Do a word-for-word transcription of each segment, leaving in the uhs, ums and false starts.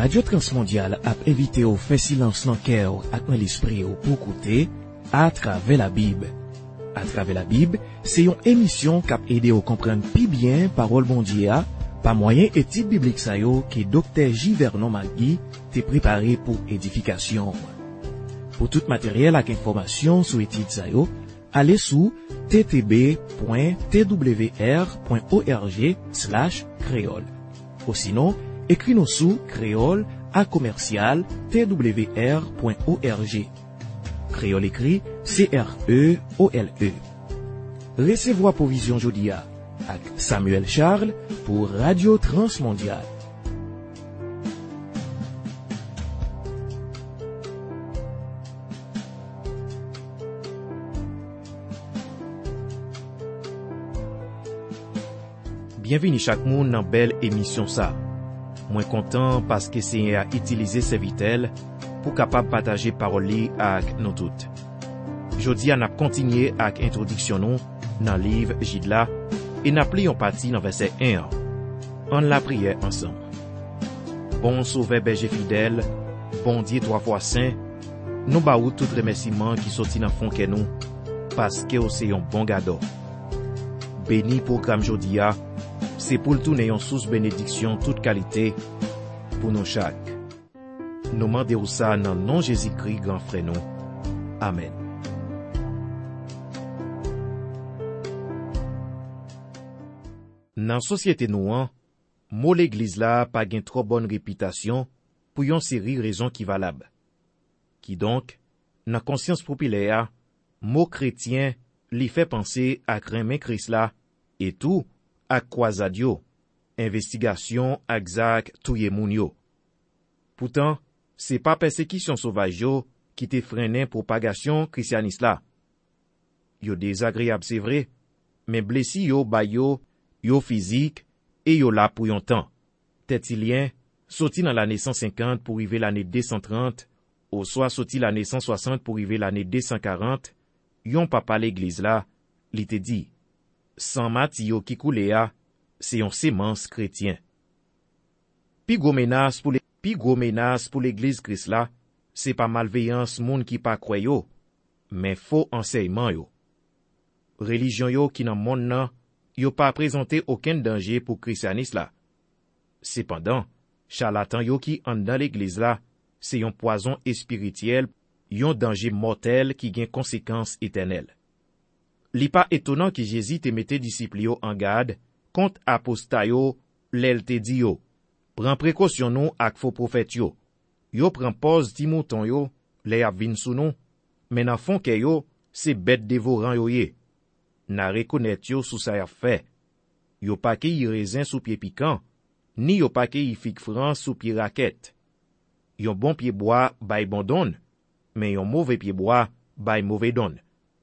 Radio Transmondial a invité au fait silence dans cœur ak dans l'esprit pour écouter à travers la Bible. À travers la Bible, c'est une émission qui a aidé à comprendre plus bien parole bon Dieu par moyen étude biblique sa yo que docteur J. Vernon Magui t'est préparé pour édification. Pour tout matériel ak information sur étude sa yo, allez sur t t b point t w r point org slash créole. Ou sinon, écris-nous sous créole à commercial t w r point org. Créole écrit C R E O L E. Recevoir provision jodia avec Samuel Charles pour Radio Transmondial. Bienvenue chaque monde dans belle émission ça. Moins content parce que c'est à utiliser ces vitelles pour capable partager parole avec nous toutes. Jodi on a continué avec introduction nous dans livre Jidla et n'a pris en partie dans verset un. On la prière ensemble. Bon sauveur berger fidèle, bon Dieu trois fois saint, nous baou tout remerciement qui sorti dans fond que nous parce que c'est un bon gado. Béni programme jodia, c'est pour le tourner en source bénédiction toute qualité pour nous chaque. Nous demandons ça dans le nom de Jésus-Christ, grand frère nous. Amen. Dans la société nous, mot l'église là pas gain trop bonne réputation pour une série raisons qui valables. Qui donc, dans la conscience populaire, mot chrétien li fait penser à cramer Christ là et tout à croisadio, investigation exact touye moun yo. Pourtant, c'est pas persécution sauvage yo qui te freine propagation christianiste là. Yo désagréable c'est vrai, mais blessi yo ba yo, yo physique et yo là pour yon temps. Tertullien sorti dans l'année cent cinquante pour arriver l'année deux cent trente, ou soit sorti l'année cent soixante pour arriver l'année deux cent quarante, yon papa l'église là, li te dit, sans mati yo qui koule a, c'est yon sémence chrétien. Pi gros menace pour les Pi gros menace pour l'église Christ là, c'est pas malveillance moun qui pas croy yo, mais faux enseignement yo. Religion yo qui nan monde nan, yo pas présenté aucun danger pour christianisme là. Cependant, charlatan yo qui en dans l'église là, c'est yon poison spirituel, yon danger mortel qui gen conséquences éternelles. Li pas étonnant que Jésus te mette disciples yo en garde contre apostat yo, l'el te di yo. Prends précaution nous ak faux prophète yo. Yo prend pause ti mouton yo, les ap vin sou nou, mais nan fond ke yo, c'est bête dévorant yo ye. Na reconnaître yo sou sa y a fait. Yo pa ke y raisin sous pied piquant, ni yo pa ke y fig franc sous pied raquette. Yon bon pied bois bay bon donne, mais yon mauvais pied bois bay mauvais donne.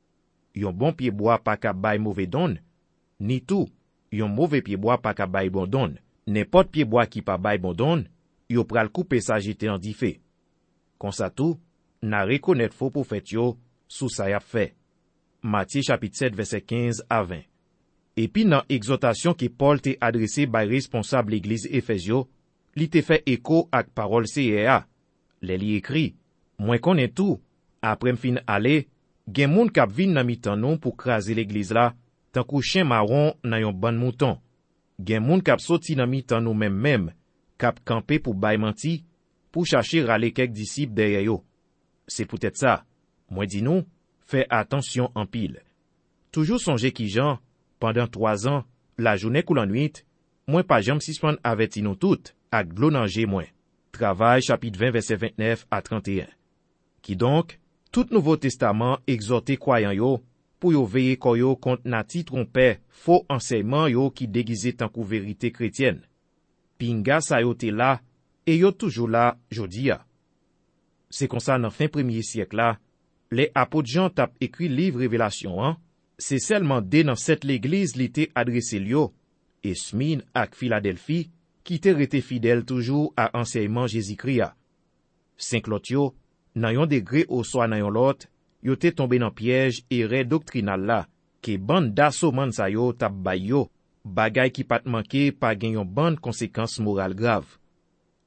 Yon bon pied bois pa ka bay mauvais donne, ni tout, yon mauvais pied bois pa ka bay bon donne. N'importe pied bois qui pa bay bon donne, yo pral couper sa jete en di fait. Kon sa tout, na reconnaître faux prophète yo sous sa y a fait. Matthieu chapitre sept verset quinze à vingt. Et puis dans exhortation que Paul te adressé by responsable l'église Éphésio, li te fait écho ak parole C R A. Le li écrit, moi connais tout, après m'fin aller, gen moun kap vin nan mitan nou pour craser l'église là, tant kou chien marron nan yon ban mouton. Gen moun kap soti nan mitan nou même même, kap camper pour bay manti, pour chercher rale quelques disciples derrière yo. C'est peut-être ça. Moi dis nous, fais attention en pile. Toujours songer qui Jean, pendant trois ans, la journée kou la nuit, moi pas jam suspend averti nous toutes, ak glonange moins. Travail chapitre vingt verset vingt-neuf à trente et un. Qui donc, tout Nouveau Testament exhorté croyant yo, pour yo veiller koyo contre nati trompé, faux enseignement yo qui déguisé tant kou vérité chrétienne. Pinga sa yo te là, et yo toujours là, jodi a. C'est comme ça dans fin premier siècle là, les apôtres Jean tap écrit livre Révélation, hein? C'est seulement dès dans cette l'église li te adressé lio, et Smyrne ak Philadelphie, qui te rete fidèle toujours à enseignement Jésus-Christ. Saint-Claude yo, nan yon degré ou soit nan yon lot, yo te tombé dans piège erreur doctrinal là, que bande d'assoman sa yo tap bay yo, bagay qui pat manqué pa gen yon bande conséquence morale grave.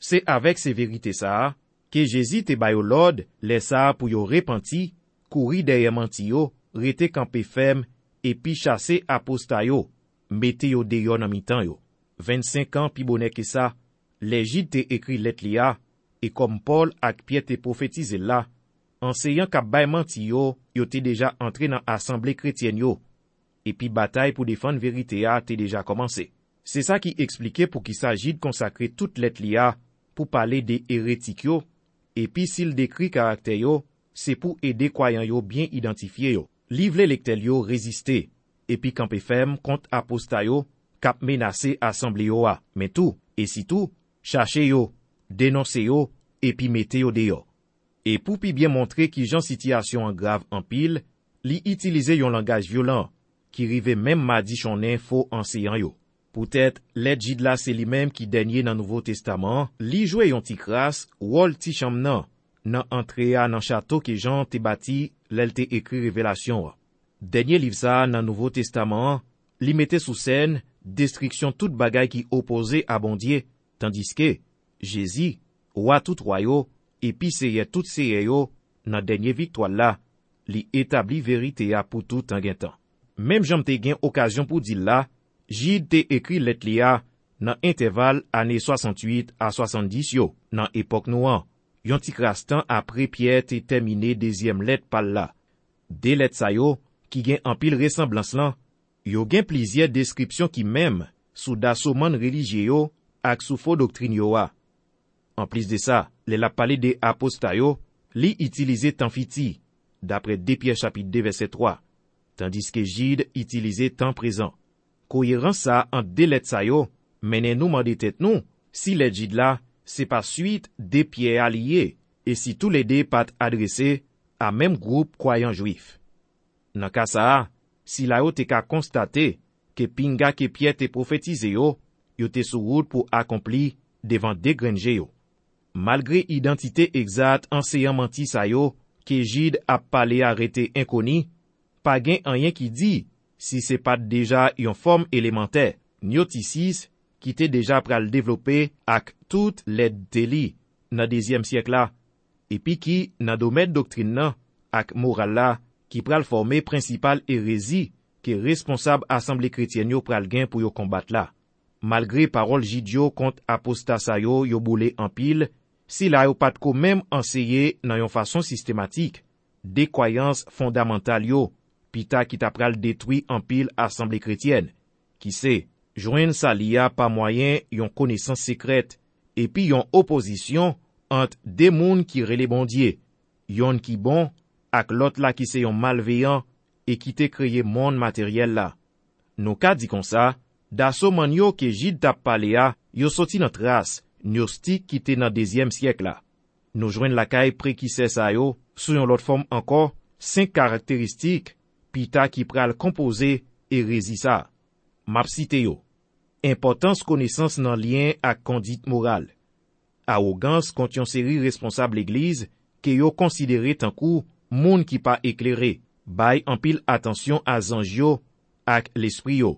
C'est avec ces vérités ça que Jésus te bayo l'ordre les ça pour yo repenti, courir derrière menti yo, rete campé ferme et puis chasser apostat yo, mette yo dehors dans mi-temps yo. vingt-cinq ans pi bonnet que ça, les Gide te écrit lettre lia et comme Paul ak Pierre te prophétisé là, enseignant k'ap bay menti yo, yo te déjà entré dans assemblée chrétienne yo. Et puis bataille pour défendre vérité a te déjà commencé. C'est ça qui expliquait pour qu'il s'agit de consacrer toute lettre lia pour parler des hérétiques yo, et puis s'il décrit caractère yo, c'est pour aider croyants yo bien identifier yo. Livre les lecteurs yo résister, et puis camper ferme contre apostat yo, k'ap menacer assemblée yo a. Mais tout, et si tout, chercher yo, dénoncer yo, et puis mettez yo dehors. Et pour pi bien montrer qui j'en situation en grave en pile, li utiliser yon langage violent, qui rive même mardi chonnen faux enseignant yo. Peut-être, let Gide la c'est lui-même qui dernier dans Nouveau Testament, li joué yon ti kras, wol ti cham nan, nan entrea nan château que Jean te bâti, l'el te écrit révélation. Dernier livre ça dans Nouveau Testament, li mette sous scène, destruction toute bagaille qui opposait à bon Dieu, tandis que, Jésus, roi tout royaux, et puis seye tout seye yo, nan dernier victoire là, li établi vérité a pour tout en temps. Même j'en te gen occasion pour dire là, Gide te écrit lettre lia nan intervalle année soixante-huit à soixante-dix yo, nan époque nouan. Yon ti krastan après Pierre te terminé deuxième lettre par là. Des lettres sa yo, qui gen en pile ressemblance lan, yo gen plusieurs descriptions qui même, sous d'assommant religieux yo, ak sous faux doctrine yo a. En plus de ça, les la parlé des apostats yo, li utilisé temps fiti, d'après deux Pierre chapitre deux verset trois, tandis que Gide utilisé temps présent. Cohérence ça entre deux lettres sa yo, menen nous mande tête nous, si les Gide là, c'est pas suite des Pierre alliés, et si tous les deux pas adressés à même groupe croyant juif. Nan ka ça, si la yo te ka constater que pinga que Pierre te prophétisé yo, yo te sous route pour accomplir devant des grenje yo. Malgré identité exacte enseignant menti sa yo, que Gide a parlé arrêté inconnu, pas gen rien qui dit si c'est pas déjà une forme élémentaire, gnosticisme qui t'est déjà pral développer ak toutes les délits dans deuxième siècle là, et puis qui dans domaine doctrine nan ak moral là qui pral former principal hérésie que responsable assemblée chrétienne yo pral gen pour yo combattre là. Malgré parole Gide yo contre apostat sa yo yo boule en pile, si la yo pat ko même enseigné dans yon façon systématique des croyances fondamentales yo, pita qui t'a pral détruit en pile assemblée chrétienne, qui c'est joindre sa lia par moyen yon connaissance secrète, et puis yon opposition entre des moun qui relè bon Dieu, yon qui bon, ak l'autre là qui c'est yon malveillant, et qui te créé monde matériel là. Nou ka di kon ça, d'assoman yo que Gide tap pale a, yo soti nan trace, gnostique qui te nan deuxième siècle là. Nou joindre la caille pré qui c'est ça yo, sou yon l'autre forme encore, cinq caractéristiques, pita qui pral composer hérésie ça. Map cite yo. Importance connaissance nan lien ak conduite morale. Arrogance contre yon série responsable l'église, que yo considéré tan kou moun qui pas éclairé, bay en pile attention à zanj yo ak l'esprit yo.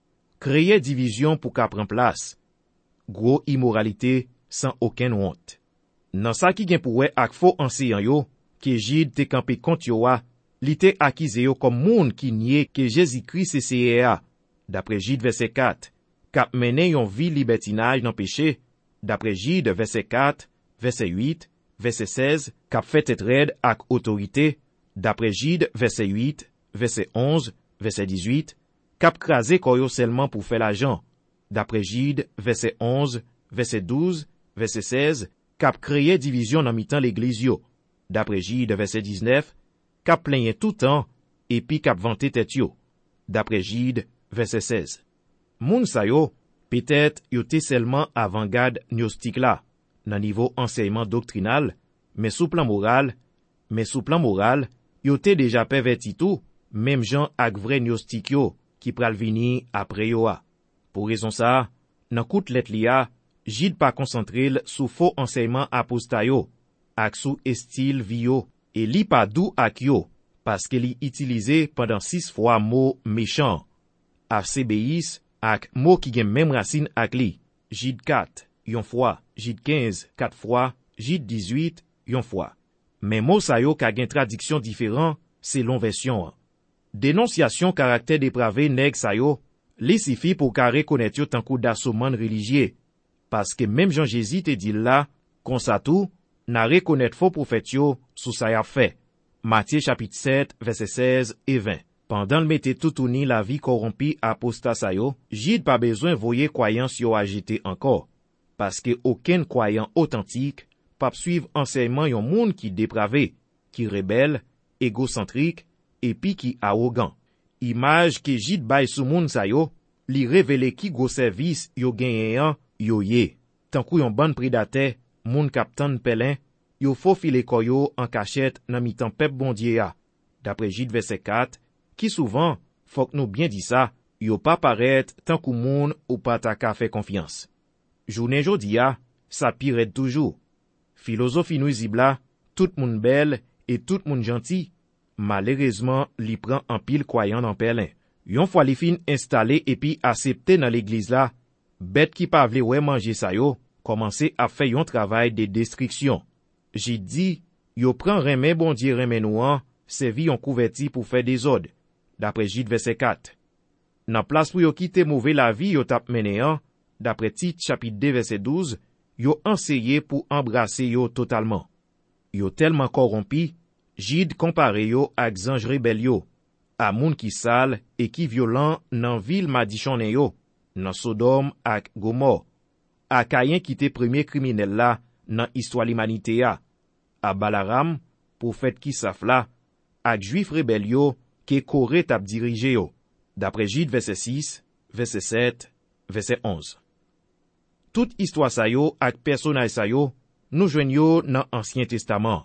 Créer division pour qu'a pran place. Gros immoralité sans aucune honte. Nan sa ki gen pouwe ak faux enseignant yo, que Gide te campé kont yo a, li te akize yo comme moun qui nie que Jésus-Christ c'est C A. D'après Gide verset quatre, kap menen yon vie libertinage dans péché. D'après Gide verset quatre, verset huit, verset seize, kap fait être raide ak autorité. D'après Gide verset huit, verset onze, verset dix-huit, kap krasé koyo seulement pour faire l'argent. D'après Gide verset onze, verset douze, verset seize, kap créé division dans mi-temps l'église yo. D'après Gide verset dix-neuf, kap plaignait tout temps et puis kap vanté tête yo. D'après Gide verset seize. Moun sa yo, peut-être yo te seulement avant-garde gnostique là, nan niveau enseignement doctrinal, mais sous plan moral, mais sous plan moral, yo te déjà perverti tout, même gens ak vrai gnostique yo, qui pral vini après yo a. Pour raison ça, nan koute let liya, Gide pas concentré sous faux enseignement apostat yo, ak sous style vi yo, et li pas dou ak yo, parce que li utilisé pendant six fois mot méchant, arcébéis, ak mot qui gen même racine ak li. Gide quatre, yon fois, Jid quinze, quatre fois, Jid dix-huit, yon fois. Mais mot sa yo ka gen tradiction différent selon version. Dénonciation caractère dépravé nèg sa yo, li sifi pour ka reconnaître yo tankou d'assoman religieux. Parce que même Jean Jésus te dit là, kon sa tou, na reconnaître faux prophète yo sous sa y a fait. Matthieu chapitre sept, verset seize et vingt. Pendant le mette tout touni la vie corrompue apostat sa yo, Jid pas besoin voyer croyance yo agité encore. Parce que aucun croyant authentique pas suivre enseignement yon monde qui dépravé, qui rebelle, égocentrique, et puis qui arrogant. Image que Jid bay sou moun sa yo, li révélé qui gros service yo genyen yo ye. Tankou yon ban prédateur, moun kaptan pelin, yo faufile koyo en cachette nan mitan pep bondye ya. D'après Jid verset quatre, qui souvent, faut que nous bien dit ça, yo pas paraître tankou moun ou pas ta ka fait confiance. Journée jodi ya, sa pire toujours. Philosophie nuisible la, tout moun belle et tout moun gentil, malheureusement, li prend en pile croyant dans pelin. Yon fois li fin installé et puis accepté dans l'église là, bête qui pa vle ouais manger sa yo, commencé à faire yon travail de destruction. J'ai dit, yo prend remè bon Dieu remè nou an, servi yon couverti pour faire des ordres. D'après Jid verset quatre. Nan place pour yo quitte mauvais la vie yo tap mené an, d'après Tite chapitre deux verset douze, yo enseyé pour embrasser yo totalement. Yo tellement corrompi, Jid compare yo ak zanj rebel yo, a moun ki sale et qui violent nan ville madichonne yo, nan Sodome ak Gomor, a Kayen qui te premier criminel la nan histoire l'humanité ya, a Balaram, prophète qui saf la, ak juif rebel yo, ke Koré tap dirige yo. D'après Jid verset six, verset sept, verset onze. Toute histoire sa yo ak personnage sa yo, nou jwen yo nan Ancien Testament.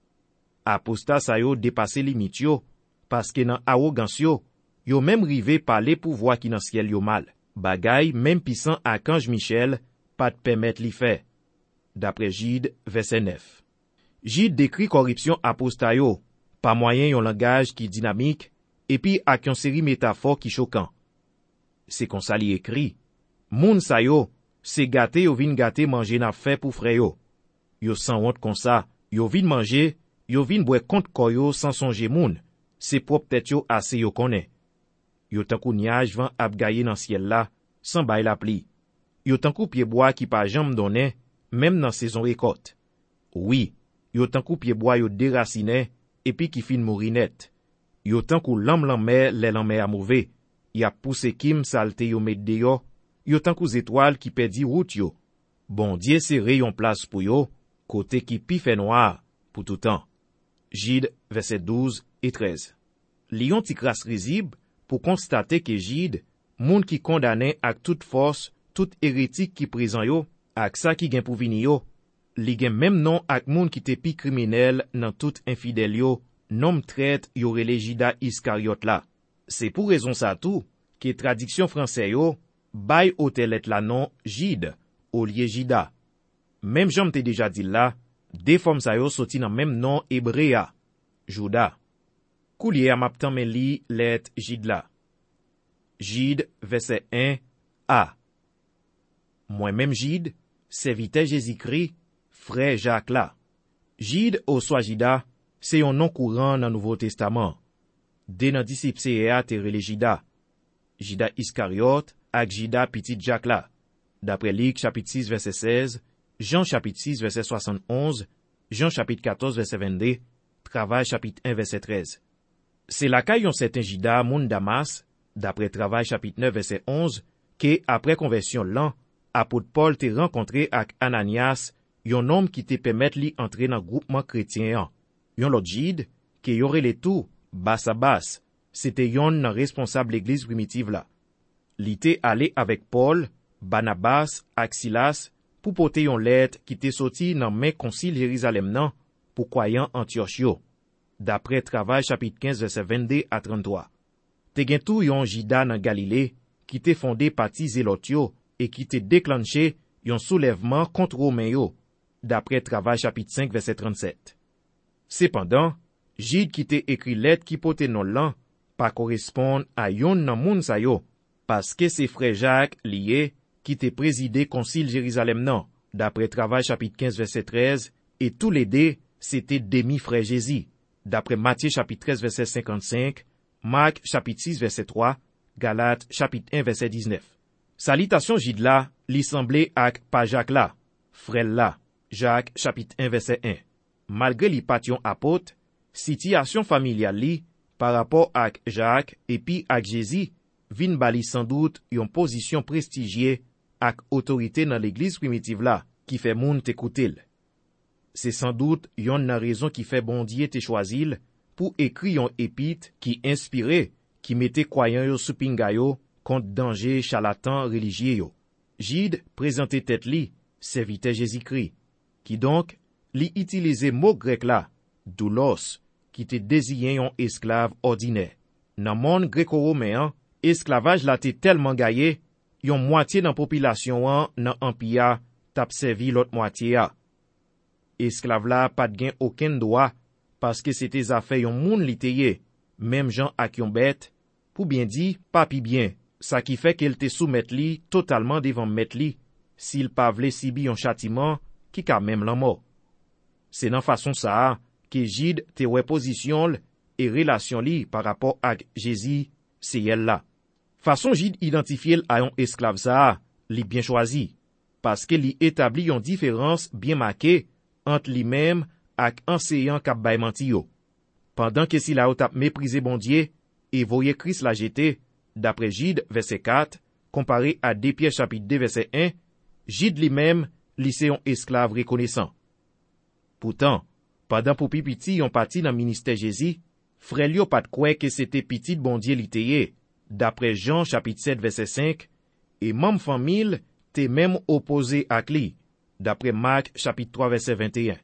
Apostat sa yo dépassé limite yo, paske nan arrogance yo, yo même rive parler pouvoir ki nan ciel yo mal. Bagay même puissant ak Ange Michel, pas te permettre li fait. D'après Jid verset neuf. Jid décrit corruption apostat yo, pa moyen yon langage qui dynamique, et puis ak yon série métaphore qui choquant. C'est kon sa li écrit, moun sa yo, se gâté yo vin gâté manger na fait pour frère yo. Yo sans honte kon sa, yo vin manger, yo vin bwe kont koyo sans songer moun, se propre tête yo assez yo konnen. Yo tankou niage van ap gaye nan ciel la, sans bay la pli. Yo tankou pied-bois qui pa jam donne, même nan saison récolte. Oui, yo tankou pied-bois yo déracine, et puis qui fin mouri net. Yo tankou lam lanmè lè lanmè a mouvé, y a pousse kim salte yo met de yo, yo tankou étoile qui pedi route yo. Bon Dieu se rayon place pour yo, côté qui pi fait noir, pour tout temps. Jid, verset douze et treize. Lion ti kras risible, pour constater que Jid, moun qui condamné ak toute force, tout hérétique qui présent yo, ak sa qui gen pou vini yo, li gen même non ak moun qui te pi criminel nan tout infidèle yo, nom traite yo rele Jida Iskariot la. C'est pour raison sa tout, que traduction français yo, bay otelet la non Jid, au lieu Jida. Même j'en te déjà dit là, des formes sa yo soti nan même nom Hebrea, Juda. Koulier a maptan men li let Jid la. Jid, verset un, A. Moi-même Jid, serviteur Jésus-Christ, frère Jacques la. Jid ou soit Jida, c'est un nom courant dans Nouveau Testament. De nan disciple C E A te rele Jida. Jida Iskariot ak Jida petit Jacques la. D'après Luc chapitre six verset seize, Jean chapitre six verset soixante et onze, Jean chapitre quatorze verset vingt-deux, Travail chapitre un verset treize. C'est la ka yon certain Jida moun Damas, d'après Travail chapitre neuf verset onze, que après conversion lan, apôtre Paul te rencontré ak Ananias, yon homme qui te permet li entrer dans groupement chrétien an. Yon lot Jid, que yore le tout, Basabas, c'était yon nan responsable l'église primitive la. Li te allé avec Paul, Barnabas, ak Silas, pour porter yon lettre qui te sorti nan men concile Jérusalem nan, pour croyant Antioche yo. D'après Travail chapitre quinze verset vingt-deux à trente-trois. Te gen tou yon Jida nan Galilée, qui te fondé parti zélot yo, et qui te déclenché yon soulèvement contre Romain yo. D'après Travail chapitre cinq verset trente-sept. Cependant, Jid qui te écrit lettre qui pote non lan, pas correspond à yon nan moun sa yo, parce que c'est frère Jacques lié qui te présidé concile Jérusalem nan, d'après Travail chapitre quinze verset treize, et tous les deux, c'était demi-frère Jésus, d'après Matthieu chapitre treize verset cinquante-cinq, Marc chapitre six verset trois, Galates chapitre un verset dix-neuf. Salutation Jid là, li semblé ak pa Jacques là, frère là, Jacques chapitre un verset un. Malgré li patyon apôtre, situation familiale li, par rapport ak Jacques et puis ak Jésus, vin bali sans doute yon position prestigieux ak autorité dans l'église primitive là, qui fait moun t'écouter. C'est sans doute yon nan raison qui fait bon Dieu te choisil pour écrire yon épître qui inspiré, qui mettait croyant yo sous pinga yo contre danger charlatan religieux yo. Jid présentait tête li, serviteur Jésus-Christ, qui donc li utilisait mot grec là, doulos, qui te désignait yon esclave ordinaire. Nan monde gréco-romain, esclavage la te tellement gaillé, yon moitié dans population an nan empire tap servi l'autre moitié a. Esclave la pas de gain aucun droit parce que c'était affaire yon moun li teye, même gens ak yon bête, pour bien dit, pas pi bien, ça qui fait qu'elle te soumette li totalement devant mettre li, s'il pa vle sibi yon châtiment qui ka même la mort. C'est dans façon ça que Jid te wè position et relation li par rapport ak Jésus, c'est elle là. Façon Jid identifier à yon esclave ça, li bien choisi, parce que li établi yon différence bien marquée entre lui-même ak enseignant k'ap bay manti yo. Pendant que si la ou tap méprisé bon Dieu et voyait Christ la jeter, d'après Jid verset quatre, comparé à deux Pierre chapitre deux verset un, Jid lui-même li se yon esclave reconnaissant. Pourtant, pendant pou pi piti yon parti dans ministère Jésus, frère yo pat kwe que c'était petit bon Dieu li teye, d'après Jean chapitre sept verset cinq, et même famille te même opposé ak li, d'après Marc chapitre trois verset vingt et un.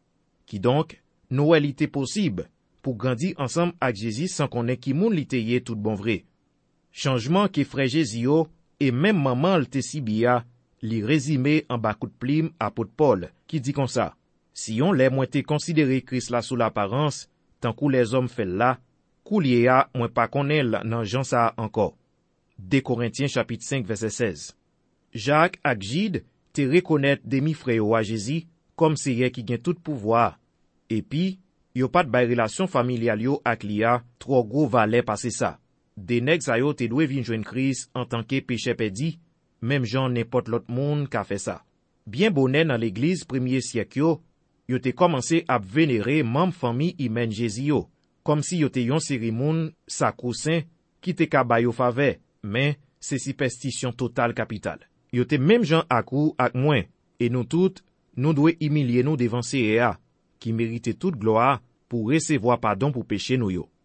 Qui donc, Noël était possible pour grandir ensemble avec Jésus sans qu'on ait qui moun li teye tout bon vrai. Changement que frère Jésus yo, et même maman lte si bia, li résumé en bas coup de plume apôtre Paul, qui dit comme ça. Si on l'a moins te considéré Christ là sous l'apparence, tant que les hommes fait là, koulier a moins pas connaît nan Jean ça encore. deux Corinthiens chapitre cinq verset seize. Jacques ak Jid te reconnaître demi-frère à Jésus comme c'est qui gagne tout pouvoir. Et puis, yo pas de bay relation familiale yo ak lia trop gros valet passer ça. Des nèg sa yo te dwe vin joindre Christ en tant que péché pédi, même Jean n'importe l'autre monde qu'a fait ça. Bien bonnet dans l'église premier siècle yo, yo te commencé à vénérer membre famille humaine Jésus yo, comme si yo te yon cérémonie sacro-saint qui te ka bay yo faveur, mais c'est superstition totale capitale. Yo te même gens akou ak moins, et nous toutes, nous doit humilier nous devant C A, qui méritait toute gloire pour recevoir pardon pour péché nous yo.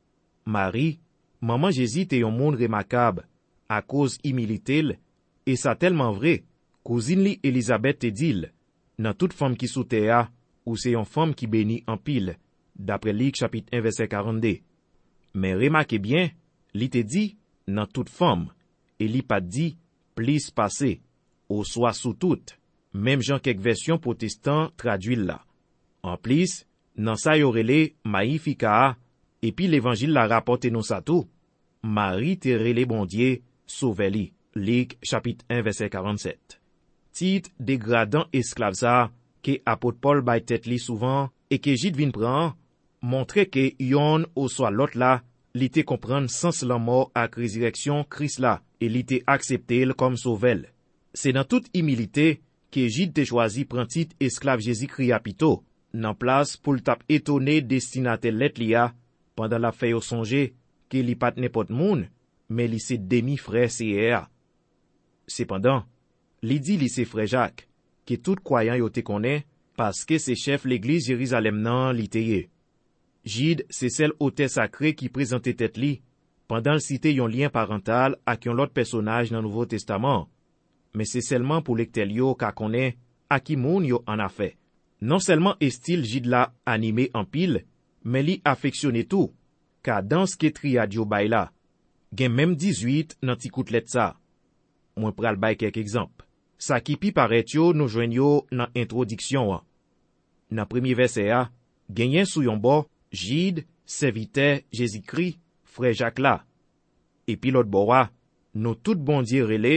Marie, maman Jésus te yon monde remarquable, à cause humilité, et ça tellement vrai, cousine li Elisabeth te dit, dans toute femme qui sous terre, ou c'est une femme qui bénit en pile, d'après Luc chapitre un verset quarante-deux. Mais remarquez bien, li te dit, dans toute femme, et li pas dit, plus passé, ou soit sous toute, même Jean quelques versions protestantes traduisent là. En plus, dans sa yorele Magnificat, et puis l'évangile la rapporte nous ça tout, Marie te relé bon Dieu, sauve li, Luc chapitre un verset quarante-sept. Titre dégradant esclave ça, que apôtre Paul bay tête li souvent, et que Jid vin prend, montre que yon ou soit l'autre là, li te comprendre sens la mort ak résurrection Christ là, et li te accepté comme sauvel. C'est dans toute humilité que Jid te choisi prend titre esclave Jésus-Christ apito, nan place pour tap étonné destinataire let lia, pendant la fête au songe, que li pat n'importe moun, mais li se demi-frère C A. Cependant, li dit li se frère Jacques, que tout croyant yo te connaît, parce que c'est chef l'église Jérusalem nan li teye. Jid, c'est celle auteur sacré qui présentait tête li, pendant le cité yon lien parental ak yon l'autre personnage dans le Nouveau Testament. Mais c'est seulement pour lectel yo ka connaît, à qui moun yo en a fait. Non seulement est-il Jid la animé en pile, mais li affectionné tout, car dans ce que triade yo bay la, gen même dix-huit nan ti koutlet sa. Mwen pral bay quelques exemples. Sa ki pi paret yo nou jwen yo nan introduction an. Nan premier verset a, genyen sou yon bo, Jid, serviteur Jésus-Christ, frère Jacques la. Et puis l'autre bo a, nou tout bon Dieu relé,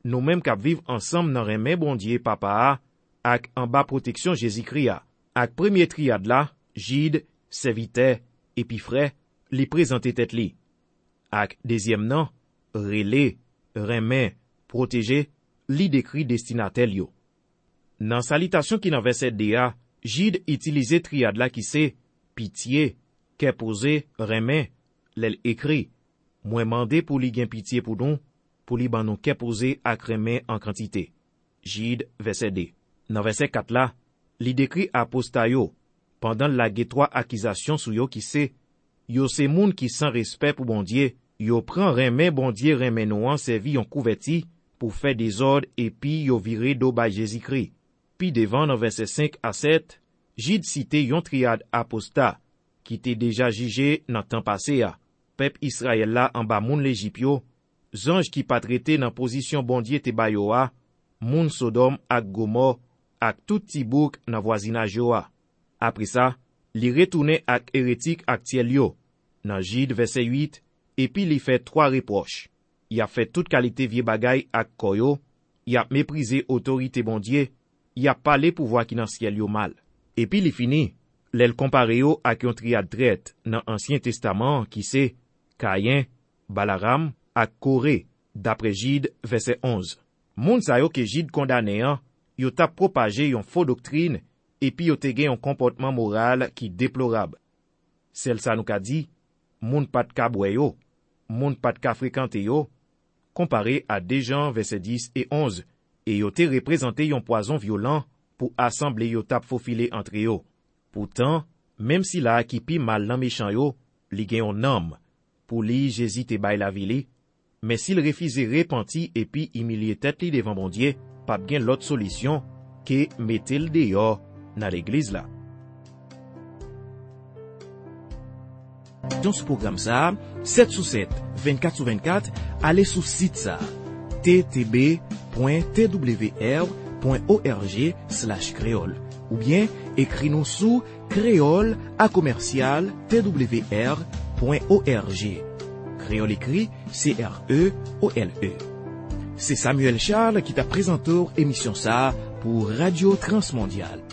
nous mêmes k'ap vivre ensemble dans remè bon Dieu papa ak en bas protection Jésus-Christ a. Ak premier triade là, Gide, serviteur, et puis frère, li présente tête li. Ak deuxième nan, relé, remè, protégé, li décrit destinataire yo. Dans salutation qui dans verset D A, Gide utilise triade là qui c'est pitié, qu'est posé, remè, l'el écrit. Moi mandé pour li gen pitié pour nous, pour li ban nou qu'est posé ak remè en quantité. Gide, verset D. Dans verset quatre là, li décrit apostat yo, pendant la ge trois accusations sou yo qui c'est, yo se moun qui sans respect pour bon Dieu, yo prend remè bon Dieu remè nou an servi yon kouverti pour faire des ordres et puis yo viré do ba Jésus-Christ. Puis devant dans verset cinq à sept, Gide cité yon triade apostat qui t'est déjà jugé dans temps passé a. Peuple Israël là en bas moun l'Égyptio, zange qui pas traité dans position bon Dieu te ba yo a, moun Sodome ak Gomor ak tout ti bouk nan voisinage yo a. Après ça, li retourne ak hérétique ak tiel yo, nan Gide verset huit, et puis li fait trois reproches. Il a fait toute qualité vieux bagay ak koyo, il a méprisé autorité bon Dieu, il a parlé pouvoir qui nan ciel yo mal. Et puis li fini, l'el compare yo ak yon triade traite nan Ancien Testament qui c'est Caïn, Balaram ak Corée, d'après Gide verset onze. Moun sa yo ke Gide condamné an, yo tap propagé yon faux doctrine, et puis yo te gen yon comportement moral qui déplorable. Sel sa nou ka di, moun pat ka bwe yo, moun pat ka fréquente yo, comparé à deux Jean verset dix et onze, et yo te représenté yon poison violent pour assembler yo tap faufilé entre yo. Pourtant, même si la ki pi mal nan méchant yo, li gen yon nom, pour li Jésus te bay la vie li, mais s'il refuse repenti et puis humilier tête li devant bon Dieu, pas gen l'autre solution que mettel dehors dans l'église là. Dans ce programme ça, sept sur sept, vingt-quatre sur vingt-quatre, allez sur site ça, t t b point t w r point org slash créole, ou bien écris-nous sous créole à commercial t w r point org. Créole écrit C R E O L E. C'est Samuel Charles qui t'a présenté l'émission ça pour Radio Transmondiale.